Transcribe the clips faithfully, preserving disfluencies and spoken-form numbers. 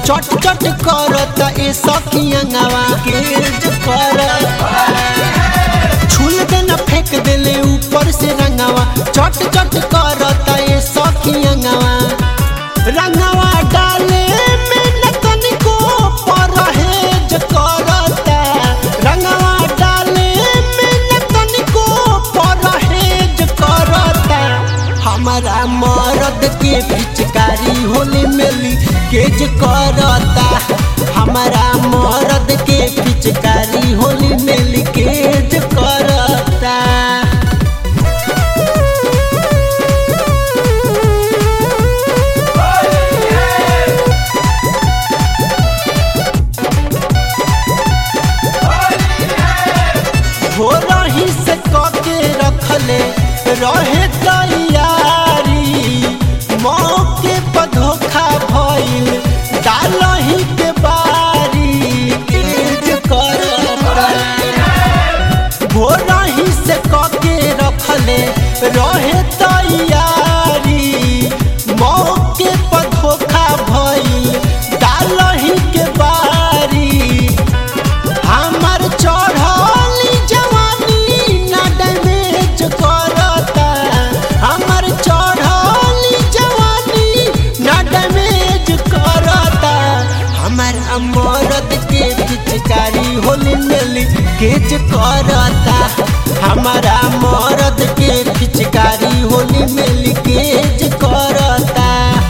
चट चट करता ए सखियंगवा केज करता छुल देना फेंक देले ऊपर से रंगवा चट चट करता ए सखियंगवा रंगवा डाले में न तनिको परहेज करता रंगवा डाले में न तनिको परहेज करता हमारा मर्द के पिचकारी होली मेली केज करता हमारा मर्द के पिचकारी होली मेली केज करता हो रही से कके रखले रहे तैयारी मौके पर धोखा भइल डालही के बारी केज करता हो रही से कके रखले रहे तैयारी मौके पर धोखा भइल डालही के बारी हमर चढ़ली जवानी ना डैमेज करता हमर चढ़ली जवानी ना डैमेज करता हमारा मर्द के पिचकारी होली मेली केज करता हमारा मर्द के पिचकारी होली मेली केज करता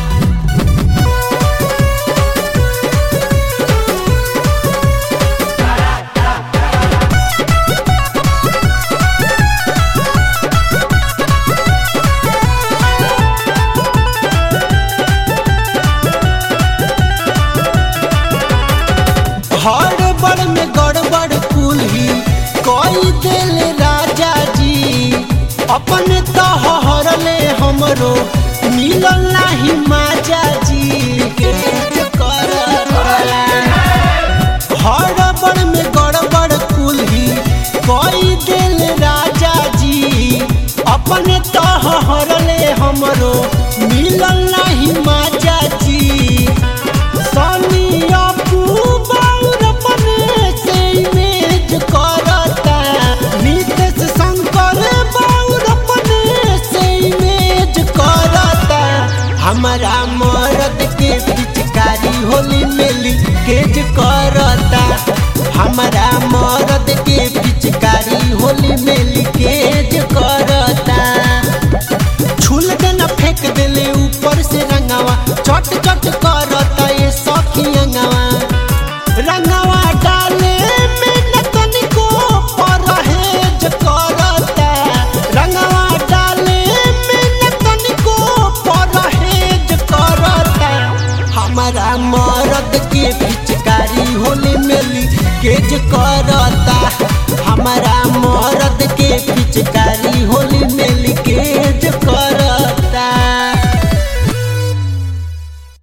हड़बड़ में गड़बड़ कुल्ही कोई दिल राजा जी अपने तहरले हमरो मिलल नहीं माजा जी हड़बड़ में गड़बड़ कुल्ही कोई दिल राजा जी अपने तहरले हमरो मिलल नहीं माजा जी सनिया हमारा मर्द के पिचकारी होली मेली केज करता हमारा मर्द के पिचकारी होली मेली केज करता छुल देना फेंक देले ऊपर से रंगवा चट चट करता ये सखियंगवा रंगवा डाले में न तनिको परहेज करता रंगवा डाले में न तनिको परहेज करता हमारा मर्द के पिचकारी होली मेली केज करता हमारा मर्द के पिचकारी होली मेली केज